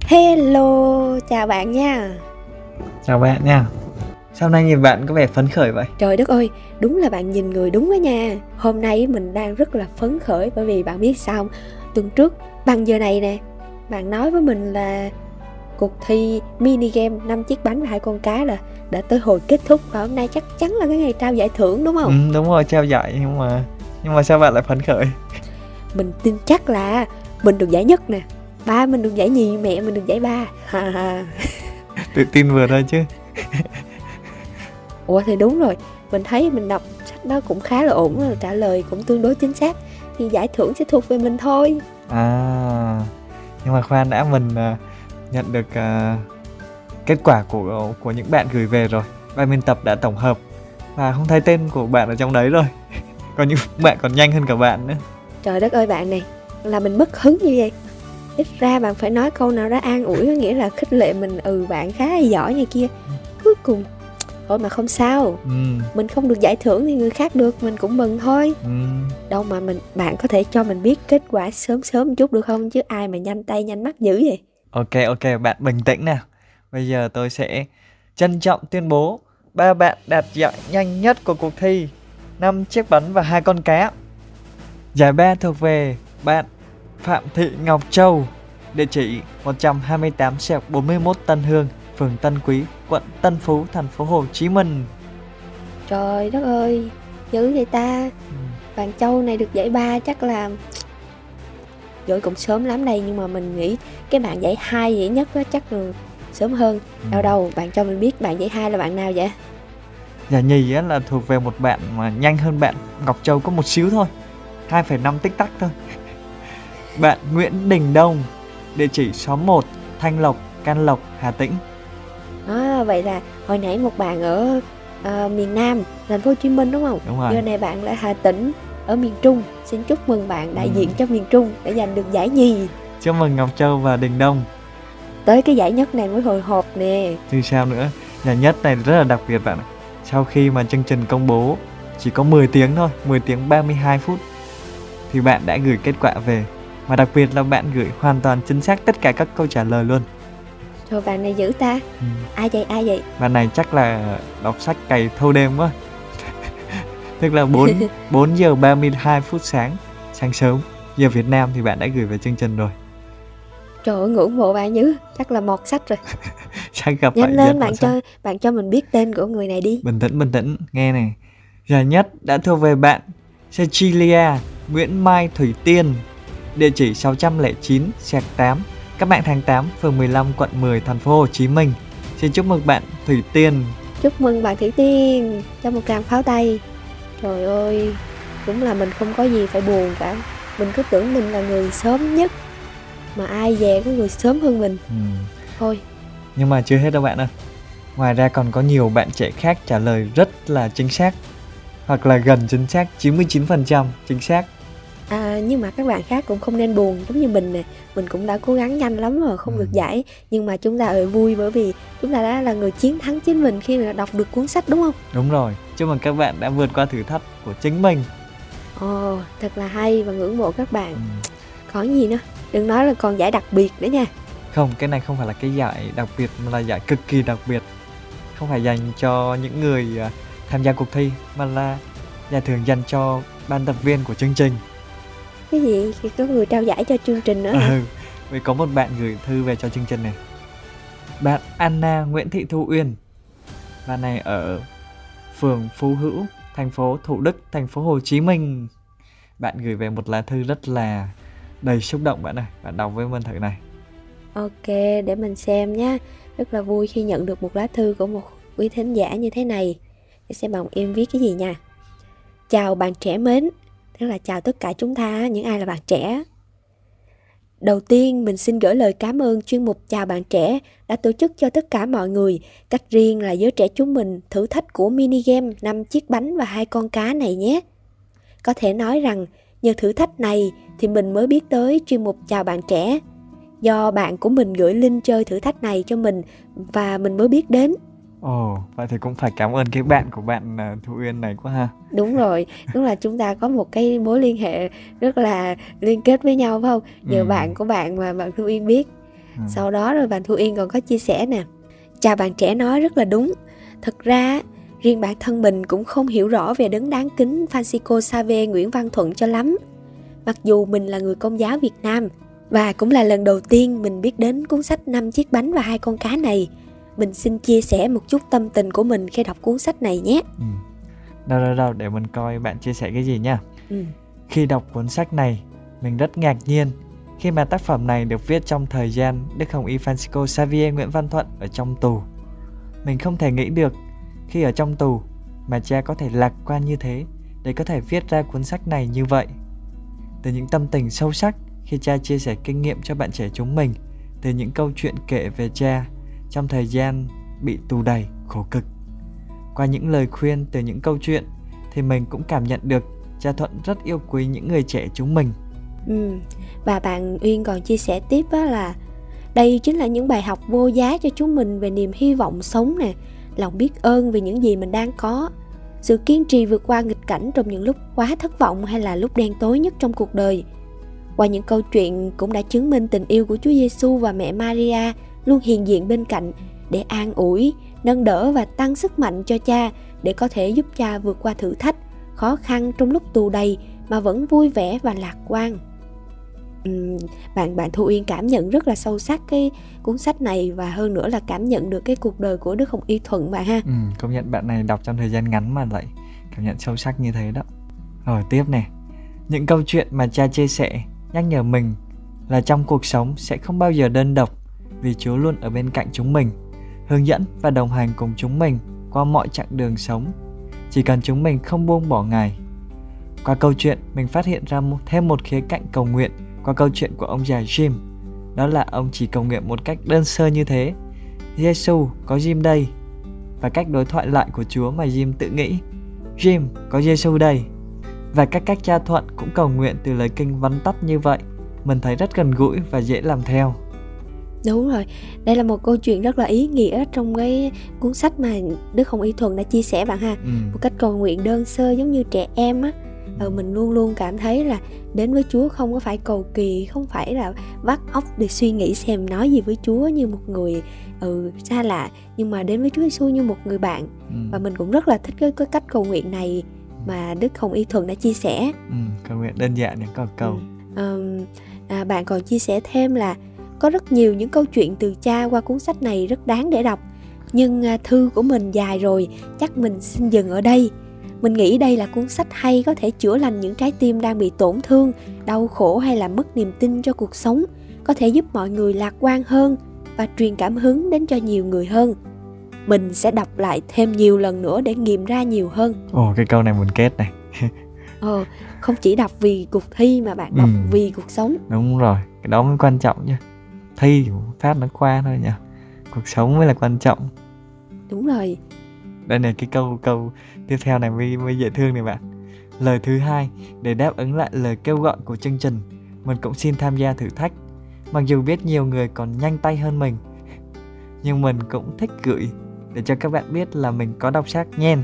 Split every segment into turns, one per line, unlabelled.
Hello, chào bạn nha.
Chào bạn nha. Sao nay nhìn bạn có vẻ phấn khởi vậy?
Trời đất ơi, đúng là bạn nhìn người đúng đó nha. Hôm nay mình đang rất là phấn khởi bởi vì bạn biết sao không? Tuần trước, bằng giờ này nè, bạn nói với mình là cuộc thi mini game 5 chiếc bánh và 2 con cá là đã tới hồi kết thúc. Và hôm nay chắc chắn là cái ngày trao giải thưởng đúng không?
Đúng rồi, trao giải nhưng mà sao bạn lại phấn khởi?
Mình tin chắc là mình được giải nhất nè, ba mình được giải nhì, mẹ mình được giải ba.
Tự tin vừa thôi chứ.
Ủa thì đúng rồi, mình thấy mình đọc sách đó cũng khá là ổn, là trả lời cũng tương đối chính xác, thì giải thưởng sẽ thuộc về mình thôi.
À, nhưng mà khoan đã, mình nhận được kết quả của những bạn gửi về rồi. Ban biên tập đã tổng hợp và không thấy tên của bạn ở trong đấy rồi. Còn những bạn còn nhanh hơn cả bạn nữa.
Trời đất ơi bạn này, là mình mất hứng như vậy. Ít ra bạn phải nói câu nào đó an ủi, có nghĩa là khích lệ mình, bạn khá là giỏi này kia. Cuối cùng thôi mà không sao, mình không được giải thưởng thì người khác được, mình cũng mừng thôi. Đâu mà bạn có thể cho mình biết kết quả sớm sớm một chút được không, chứ ai mà nhanh tay nhanh mắt dữ vậy.
Ok, bạn bình tĩnh nào. Bây giờ tôi sẽ trân trọng tuyên bố 3 bạn đạt giải nhanh nhất của cuộc thi 5 chiếc bánh và 2 con cá. Giải 3 thuộc về bạn Phạm Thị Ngọc Châu, địa chỉ 128/41 Tân Hương, phường Tân Quý, quận Tân Phú, thành phố Hồ Chí Minh.
Trời đất ơi, dữ vậy ta. Bạn Châu này được giải 3 chắc là giỏi cũng sớm lắm đây, nhưng mà mình nghĩ cái bạn giải 2 giải nhất đó chắc là sớm hơn. Đâu, bạn cho mình biết bạn giải 2 là bạn nào vậy?
Giải nhì á là thuộc về một bạn mà nhanh hơn bạn Ngọc Châu có một xíu thôi, 2,5 tích tắc thôi. Bạn Nguyễn Đình Đông, địa chỉ xóm 1, Thanh Lộc, Can Lộc, Hà Tĩnh.
Vậy là hồi nãy một bạn ở miền Nam, thành phố Hồ Chí Minh đúng không?
Đúng rồi.
Giờ này bạn lại Hà Tĩnh, ở miền Trung. Xin chúc mừng bạn đại diện cho miền Trung để giành được giải nhì.
Chúc mừng Ngọc Châu và Đình Đông.
Tới cái giải nhất này mới hồi hộp nè.
Chứ sao nữa, giải nhất này rất là đặc biệt bạn ạ. Sau khi mà chương trình công bố chỉ có 10 tiếng thôi, 10 tiếng 32 phút thì bạn đã gửi kết quả về. Mà đặc biệt là bạn gửi hoàn toàn chính xác tất cả các câu trả lời luôn.
Trời, bạn này dữ ta. Ai vậy?
Bạn này chắc là đọc sách cày thâu đêm quá. Tức là 4 giờ 32 phút sáng sớm giờ Việt Nam thì bạn đã gửi về chương trình rồi.
Trời ơi, ngưỡng mộ bạn dữ, chắc là mọt sách rồi.
Chắc gặp
nhanh
phải
lên, bạn cho mình biết tên của người này đi.
Bình tĩnh, nghe này. Giải nhất đã thuộc về bạn Cecilia Nguyễn Mai Thủy Tiên, địa chỉ 609/8, các bạn tháng 8, phường 15, quận 10, thành phố Hồ Chí Minh. Xin chúc mừng bạn Thủy Tiên.
Chúc mừng bạn Thủy Tiên, cho một tràng pháo tay. Trời ơi, đúng là mình không có gì phải buồn cả. Mình cứ tưởng mình là người sớm nhất, mà ai dè có người sớm hơn mình. Thôi.
Nhưng mà chưa hết đâu bạn ơi. Ngoài ra còn có nhiều bạn trẻ khác trả lời rất là chính xác, hoặc là gần chính xác, 99% chính xác.
Nhưng mà các bạn khác cũng không nên buồn giống như mình nè. Mình cũng đã cố gắng nhanh lắm rồi, không được giải. Nhưng mà chúng ta vui bởi vì chúng ta đã là người chiến thắng chính mình khi mà đọc được cuốn sách, đúng không?
Đúng rồi, chúc mừng các bạn đã vượt qua thử thách của chính mình.
Thật là hay và ngưỡng mộ các bạn. Còn gì nữa? Đừng nói là còn giải đặc biệt nữa nha.
Không, cái này không phải là cái giải đặc biệt mà là giải cực kỳ đặc biệt. Không phải dành cho những người tham gia cuộc thi, mà là giải thưởng dành cho ban tập viên của chương trình.
Cái gì? Có người trao giải cho chương trình nữa hả?
Vì có một bạn gửi thư về cho chương trình này. Bạn Anna Nguyễn Thị Thu Uyên. Bạn này ở phường Phú Hữu, thành phố Thủ Đức, thành phố Hồ Chí Minh. Bạn gửi về một lá thư rất là đầy xúc động bạn ơi. Bạn đọc với mình thử này.
Ok, để mình xem nhé. Rất là vui khi nhận được một lá thư của một quý thính giả như thế này. Để xem bạn em viết cái gì nha. Chào bạn trẻ mến. Tức là chào tất cả chúng ta, những ai là bạn trẻ. Đầu tiên, mình xin gửi lời cảm ơn chuyên mục Chào bạn trẻ đã tổ chức cho tất cả mọi người, cách riêng là giới trẻ chúng mình, thử thách của mini game 5 chiếc bánh và 2 con cá này nhé. Có thể nói rằng, nhờ thử thách này thì mình mới biết tới chuyên mục Chào bạn trẻ. Do bạn của mình gửi link chơi thử thách này cho mình và mình mới biết đến.
Vậy thì cũng phải cảm ơn cái bạn của bạn Thu Uyên này quá ha.
Đúng rồi, đúng là chúng ta có một cái mối liên hệ rất là liên kết với nhau phải không? Nhờ bạn của bạn mà bạn Thu Uyên biết. Sau đó rồi bạn Thu Uyên còn có chia sẻ nè: chào bạn trẻ nói rất là đúng. Thực ra riêng bản thân mình cũng không hiểu rõ về đấng đáng kính Francisco Xavier Nguyễn Văn Thuận cho lắm. Mặc dù mình là người Công giáo Việt Nam và cũng là lần đầu tiên mình biết đến cuốn sách 5 chiếc bánh và 2 con cá này. Mình xin chia sẻ một chút tâm tình của mình khi đọc cuốn sách này nhé.
Đâu, để mình coi bạn chia sẻ cái gì nha. Khi đọc cuốn sách này, mình rất ngạc nhiên khi mà tác phẩm này được viết trong thời gian Đức Hồng Y Francisco Xavier Nguyễn Văn Thuận ở trong tù. Mình không thể nghĩ được khi ở trong tù mà cha có thể lạc quan như thế để có thể viết ra cuốn sách này như vậy. Từ những tâm tình sâu sắc khi cha chia sẻ kinh nghiệm cho bạn trẻ chúng mình, từ những câu chuyện kể về cha trong thời gian bị tù đầy khổ cực. Qua những lời khuyên từ những câu chuyện thì mình cũng cảm nhận được cha Thuận rất yêu quý những người trẻ chúng mình.
Và bạn Uyên còn chia sẻ tiếp là đây chính là những bài học vô giá cho chúng mình về niềm hy vọng sống nè, lòng biết ơn vì những gì mình đang có, sự kiên trì vượt qua nghịch cảnh trong những lúc quá thất vọng hay là lúc đen tối nhất trong cuộc đời. Qua những câu chuyện cũng đã chứng minh tình yêu của Chúa Giêsu và mẹ Maria luôn hiện diện bên cạnh để an ủi, nâng đỡ và tăng sức mạnh cho cha để có thể giúp cha vượt qua thử thách, khó khăn trong lúc tù đầy mà vẫn vui vẻ và lạc quan. Bạn Thu Uyên cảm nhận rất là sâu sắc cái cuốn sách này và hơn nữa là cảm nhận được cái cuộc đời của Đức Hồng Y Thuận bạn ha.
Công nhận bạn này đọc trong thời gian ngắn mà lại cảm nhận sâu sắc như thế đó. Rồi tiếp nè, những câu chuyện mà cha chia sẻ nhắc nhở mình là trong cuộc sống sẽ không bao giờ đơn độc, vì Chúa luôn ở bên cạnh chúng mình, hướng dẫn và đồng hành cùng chúng mình qua mọi chặng đường sống, chỉ cần chúng mình không buông bỏ Ngài. Qua câu chuyện mình phát hiện ra thêm một khía cạnh cầu nguyện qua câu chuyện của ông già Jim. Đó là ông chỉ cầu nguyện một cách đơn sơ như thế: Giêsu có Jim đây. Và cách đối thoại lại của Chúa mà Jim tự nghĩ: Jim có Giêsu đây. Và các cách cha Thuận cũng cầu nguyện từ lời kinh vắn tắt như vậy, mình thấy rất gần gũi và dễ làm theo.
Đúng rồi, đây là một câu chuyện rất là ý nghĩa trong cái cuốn sách mà Đức Hồng Y Thuận đã chia sẻ bạn ha. Một cách cầu nguyện đơn sơ giống như trẻ em á. Mình luôn luôn cảm thấy là đến với Chúa không có phải cầu kỳ, không phải là vắt óc để suy nghĩ xem nói gì với Chúa như một người xa lạ, nhưng mà đến với Chúa Giêsu như một người bạn. Và mình cũng rất là thích cái cách cầu nguyện này mà Đức Hồng Y Thuận đã chia sẻ.
Cầu nguyện đơn giản những câu.
Bạn còn chia sẻ thêm là có rất nhiều những câu chuyện từ cha qua cuốn sách này rất đáng để đọc. Nhưng thư của mình dài rồi, chắc mình xin dừng ở đây. Mình nghĩ đây là cuốn sách hay có thể chữa lành những trái tim đang bị tổn thương, đau khổ hay là mất niềm tin cho cuộc sống, có thể giúp mọi người lạc quan hơn và truyền cảm hứng đến cho nhiều người hơn. Mình sẽ đọc lại thêm nhiều lần nữa để nghiệm ra nhiều hơn.
Cái câu này muốn kết này.
Không chỉ đọc vì cuộc thi mà bạn đọc vì cuộc sống.
Đúng rồi, cái đó mới quan trọng nha. Thi thì phát nó qua thôi nha, cuộc sống mới là quan trọng.
Đúng rồi.
Đây này, cái câu tiếp theo này mới dễ thương này bạn. Lời thứ 2, để đáp ứng lại lời kêu gọi của chương trình, mình cũng xin tham gia thử thách. Mặc dù biết nhiều người còn nhanh tay hơn mình, nhưng mình cũng thích gửi để cho các bạn biết là mình có đọc sách nhen.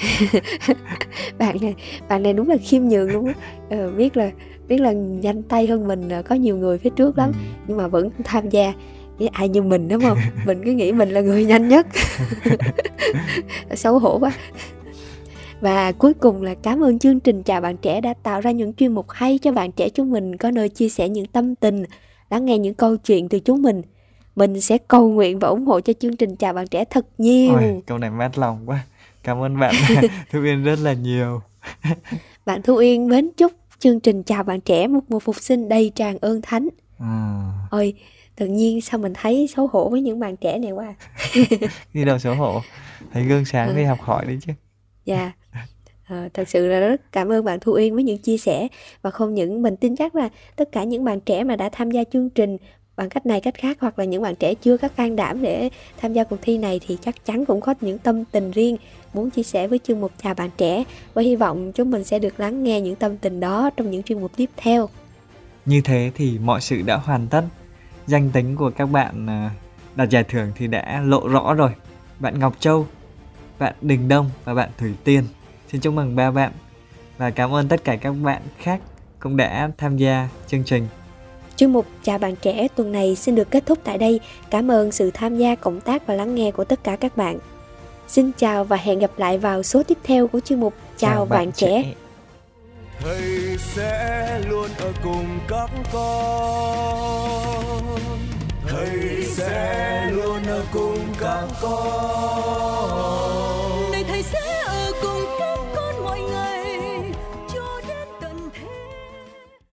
Bạn này đúng là khiêm nhường luôn á. Biết là nhanh tay hơn mình, có nhiều người phía trước lắm, nhưng mà vẫn tham gia. Với ai như mình đúng không? Mình cứ nghĩ mình là người nhanh nhất. Xấu hổ quá. Và cuối cùng là cảm ơn chương trình Chào Bạn Trẻ đã tạo ra những chuyên mục hay cho bạn trẻ chúng mình có nơi chia sẻ những tâm tình, lắng nghe những câu chuyện từ chúng mình. Mình sẽ cầu nguyện và ủng hộ cho chương trình Chào Bạn Trẻ thật nhiều.
Câu này mát lòng quá. Cảm ơn bạn Thu Uyên rất là nhiều.
Bạn Thu Uyên mến chúc chương trình Chào Bạn Trẻ một mùa phục sinh đầy tràn ơn thánh. Ôi, tự nhiên sao mình thấy xấu hổ với những bạn trẻ này quá.
Đi đâu xấu hổ, thấy gương sáng đi học hỏi đi chứ.
Dạ. Thật sự là rất cảm ơn bạn Thu Uyên với những chia sẻ. Và không những mình tin chắc là tất cả những bạn trẻ mà đã tham gia chương trình bằng cách này cách khác, hoặc là những bạn trẻ chưa có can đảm để tham gia cuộc thi này, thì chắc chắn cũng có những tâm tình riêng muốn chia sẻ với chuyên mục Chào Bạn Trẻ. Và hy vọng chúng mình sẽ được lắng nghe những tâm tình đó trong những chuyên mục tiếp theo.
Như thế thì mọi sự đã hoàn tất. Danh tính của các bạn đạt giải thưởng thì đã lộ rõ rồi. Bạn Ngọc Châu, bạn Đình Đông và bạn Thủy Tiên. Xin chúc mừng 3 bạn. Và cảm ơn tất cả các bạn khác cũng đã tham gia chương trình.
Chuyên mục Chào bạn trẻ tuần này xin được kết thúc tại đây. Cảm ơn sự tham gia, cộng tác và lắng nghe của tất cả các bạn. Xin chào và hẹn gặp lại vào số tiếp theo của chuyên mục Chào bạn trẻ.
Thầy sẽ luôn ở cùng các con. Thầy sẽ luôn ở cùng các con.